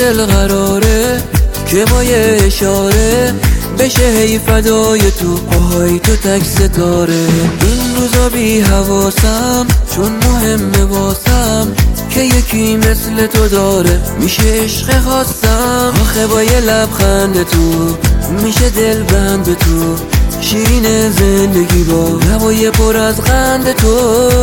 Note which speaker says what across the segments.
Speaker 1: دل قراره که با یه اشاره بشه هی فدای تو، آهای تو تک ستاره. این روزا بی حواسم چون مهمه واسم که یکی مثل تو داره، میشه عشق خواستم. آخه با یه لبخند تو میشه دل بند تو، شیرین زندگی با لبای پر از قند تو.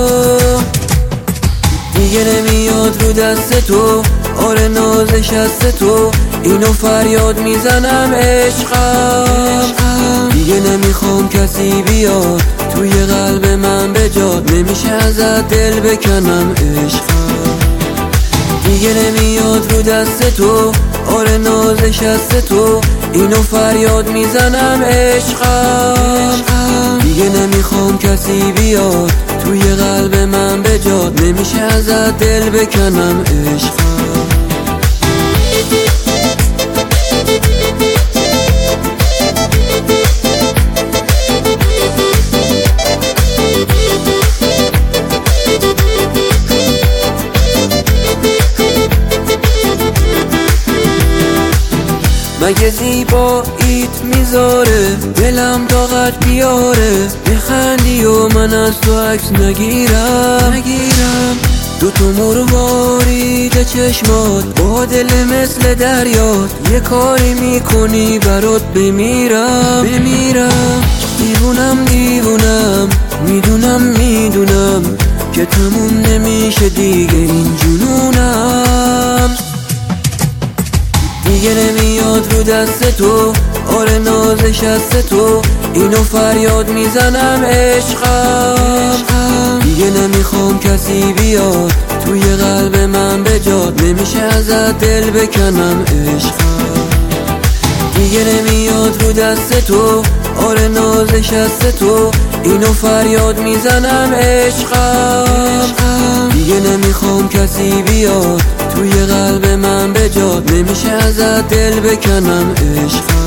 Speaker 1: دیگه نمیاد رو دست تو، آره نازش هست تو، اینو فریاد میزنم عشقم. دیگه نمیخوام کسی بیاد توی قلب من بجاد، نمیشه ازت دل بکنم عشقم. دیگه نمیاد رو دست تو، آره نازش هست تو، اینو فریاد میزنم عشقم. دیگه نمیخوام کسی بیاد توی قلب من بجاد، نمیشه ازت دل بکنم عشقم. مگه زیباییت میذاره دلم طاقت بیاره، بخندی و من از تو عکس نگیرم. دوتا مروارید چشمات با دل مثل دریات، یه کاری میکنی برات بمیرم. دیوونم میدونم که تموم نمیشه دیگه این جنونم. دیگه نمیاد رو دست تو، آره نازش هست تو، اینو فریاد میزنم عشقم. دیگه نمیخوام کسی بیاد توی قلب من بجاد، نمیشه ازت دل بکنم عشقم. دیگه نمیاد رو دست تو، آره نازش هست تو، اینو فریاد میزنم عشقم. دیگه نمیخوام کسی بیاد توی قلب من بجاد، نمیشه ازت دل بکنم عشقم.